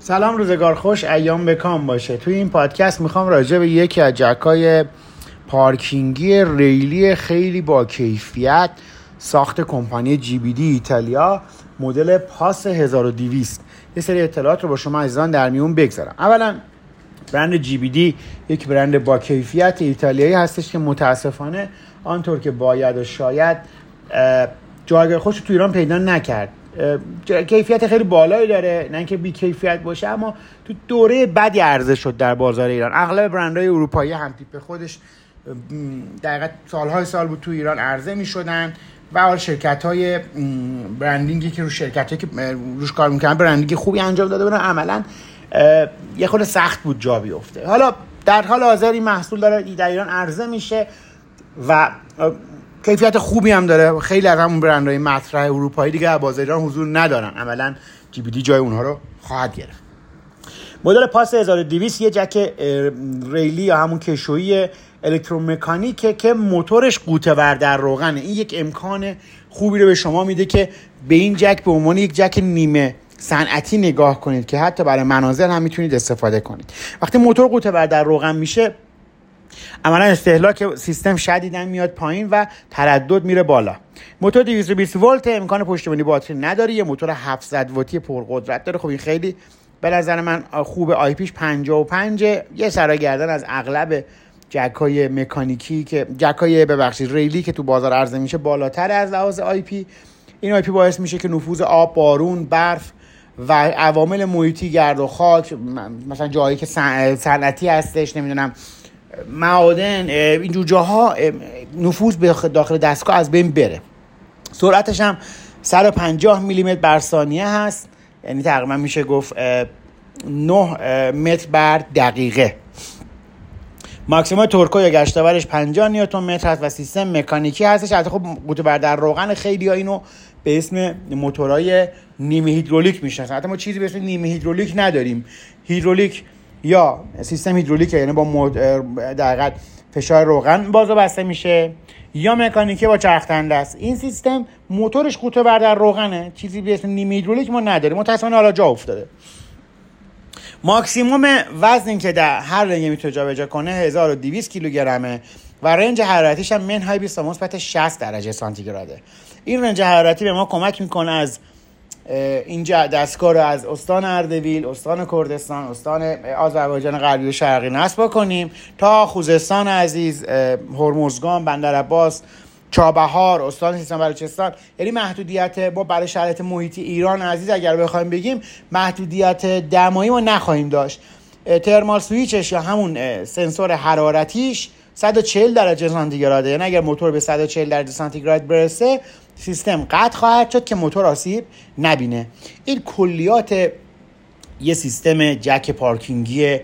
سلام، روزگار خوش، ایام بکام باشه. توی این پادکست میخوام راجع به یکی از جک‌های پارکینگی ریلی خیلی با کیفیت ساخت کمپانی GBD ایتالیا مدل پاس 1200 یه سری اطلاعات رو با شما عزیزان در میون بگذارم. اولا برند GBD یک برند با کیفیت ایتالیایی هستش که متاسفانه آنطور که باید و شاید جایگاه خودش تو ایران پیدا نکرد. کیفیت خیلی بالایی داره، نه اینکه بی کیفیت باشه، اما تو دوره بدی عرضه شد در بازار ایران. اغلب برندهای اروپایی هم تیپ خودش دقیقاً سالهای سال بود تو ایران عرضه می‌شدن و حال شرکت‌های برندینگی که شرکتایی که روش کار می‌کردن برندینگ خوبی انجام داده بودن، عملاً یه خورده سخت بود جا بیفته. حالا در حال حاضر این محصول داره در ایران عرضه میشه و کیفیت خوبی هم داره. خیلی از همون برندهای مطرح اروپایی دیگه در بازار ایران حضور ندارن، عملاً GBD جای اونها رو خواهد گرفت. مدل پاس 1200 یه جک ریلی یا همون کشویی الکترومکانیکه که موتورش قوطه‌ور در روغنه. این یک امکان خوبی رو به شما میده که به این جک به عنوان یک جک نیمه صنعتی نگاه کنید که حتی برای منازل هم میتونید استفاده کنید. وقتی موتور قوطه‌ور در روغن میشه، عملا استهلاک سیستم شدیداً میاد پایین و تردد میره بالا. موتور 220 ولت، امکان پشتیبانی باتری نداره، یه موتور 700 واتی پرقدرت داره. خب این خیلی به نظر من خوبه. آی پیش 55، یه سراگردن از اغلب جک‌های مکانیکی که ریلی که تو بازار عرضه میشه بالاتر از لحاظ آی پی. این آی پی باعث میشه که نفوذ آب، بارون، برف و عوامل محیطی، گرد و خاک، مثلا جایی که صنعتی هستش، نمیدونم معادن، اینجور جاها نفوذ به داخل دستگاه از بین بره. سرعتش هم 150 میلیمتر بر ثانیه هست، یعنی تقریبا میشه گفت 9 متر بر دقیقه. ماکسیمم تورکو یا گشتاورش 50 نیوتن متر هست و سیستم مکانیکی هستش. البته خب قوطه‌ور در روغن خیلی‌ها اینو به اسم موتورهای نیمه هیدرولیک میشناسن. البته ما چیزی به اسم نیمه هیدرولیک نداریم. هیدرولیک یا سیستم هیدرولیک، یعنی با دقیقاً فشار روغن بازو بسته میشه، یا مکانیکی با چرخ‌دنده است. این سیستم موتورش قوطه‌ور در روغنه، چیزی به اسم نیمه هیدرولیک ما نداریم. متأسفانه حالا جا افتاده. ماکسیموم وزنی که در هر رنگی میتونه جابجا کنه 1200 کیلوگرمه و رنج حرارتیش هم منهای 20 تا مثبت 60 درجه سانتیگراده. این رنج حرارتی به ما کمک میکنه از اینجا دستگاه رو از استان اردبیل، استان کردستان، استان آذربایجان غربی و شرقی نصب کنیم تا خوزستان عزیز، هرمزگان، بندرعباس، چابهار، استان سیستان بلوچستان. یعنی محدودیت ما برای شرایط محیطی ایران عزیز اگر بخوایم بگیم محدودیت دمایی ما نخواهیم داشت. ترمال سویچش یا همون سنسور حرارتیش 140 درجه سانتیگراده، یعنی اگر موتور به 140 درجه سانتیگراد برسه سیستم قطع خواهد شد که موتور آسیب نبینه. این کلیات یه سیستم جک پارکینگی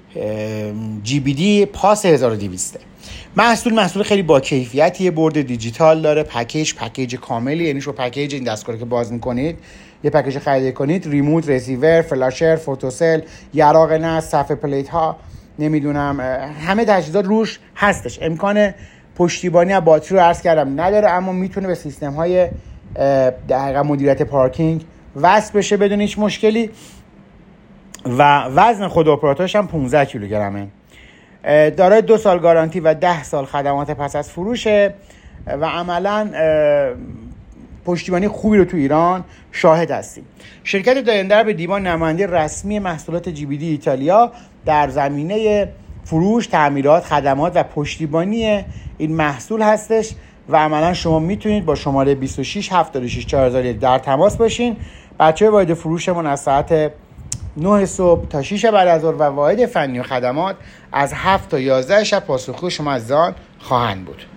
GBD پاس 1200. محصول خیلی با کیفیتیه، برد دیجیتال داره، پکیج کاملی، یعنی شما پکیج این دستگاه که باز میکنید، یه پکیج خرید کنید، ریموت، رسیور، فلاشر، فوتوسل، یراق نصب، صفحه پلیت ها، نمیدونم همه تجهیزات روش هستش. امکان پشتیبانی از باتری رو عرض کردم نداره، اما میتونه به سیستم های دقیقاً مدیریت پارکینگ وصل بشه بدون هیچ مشکلی و وزن خود اپراتورش هم 15 کیلوگرمه. دارای 2 سال گارانتی و 10 سال خدمات پس از فروشه و عملاً پشتیبانی خوبی رو تو ایران شاهد هستیم. شرکت داینده به دیوان نماینده رسمی محصولات GBD ایتالیا در زمینه فروش، تعمیرات، خدمات و پشتیبانی این محصول هستش و عملاً شما میتونید با شماره 26 76 4001 در تماس باشین. بچه‌های واحد فروشمون از ساعت 9 صبح تا 6 بعد از ظهر و واحد فنی و خدمات از 7 تا 11 شب پاسخگوی شما عزیزان خواهند بود.